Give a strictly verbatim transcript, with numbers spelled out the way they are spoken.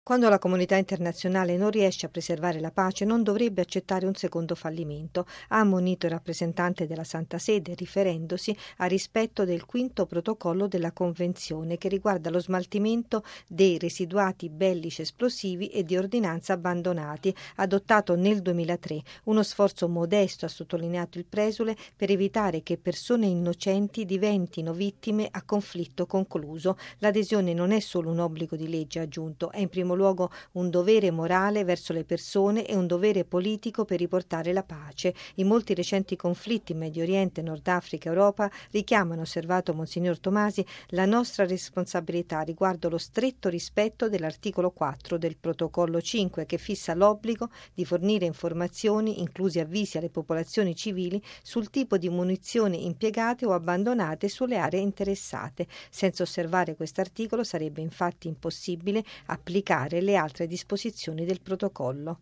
Quando la comunità internazionale non riesce a preservare la pace, non dovrebbe accettare un secondo fallimento, ha ammonito il rappresentante della Santa Sede, riferendosi al rispetto del quinto protocollo della Convenzione, che riguarda lo smaltimento dei residuati bellici esplosivi e di ordinanza abbandonati, adottato nel duemilatré. Uno sforzo modesto, ha sottolineato il presule, per evitare che persone innocenti diventino vittime a conflitto concluso. L'adesione non è solo un obbligo di legge, ha aggiunto, è in primo luogo un dovere morale verso le persone e un dovere politico per riportare la pace. In molti recenti conflitti in Medio Oriente, Nord Africa e Europa richiamano, osservato Monsignor Tomasi, la nostra responsabilità riguardo lo stretto rispetto dell'articolo quattro del protocollo cinque, che fissa l'obbligo di fornire informazioni, inclusi avvisi alle popolazioni civili, sul tipo di munizioni impiegate o abbandonate sulle aree interessate. Senza osservare quest'articolo sarebbe infatti impossibile applicare le altre disposizioni del protocollo.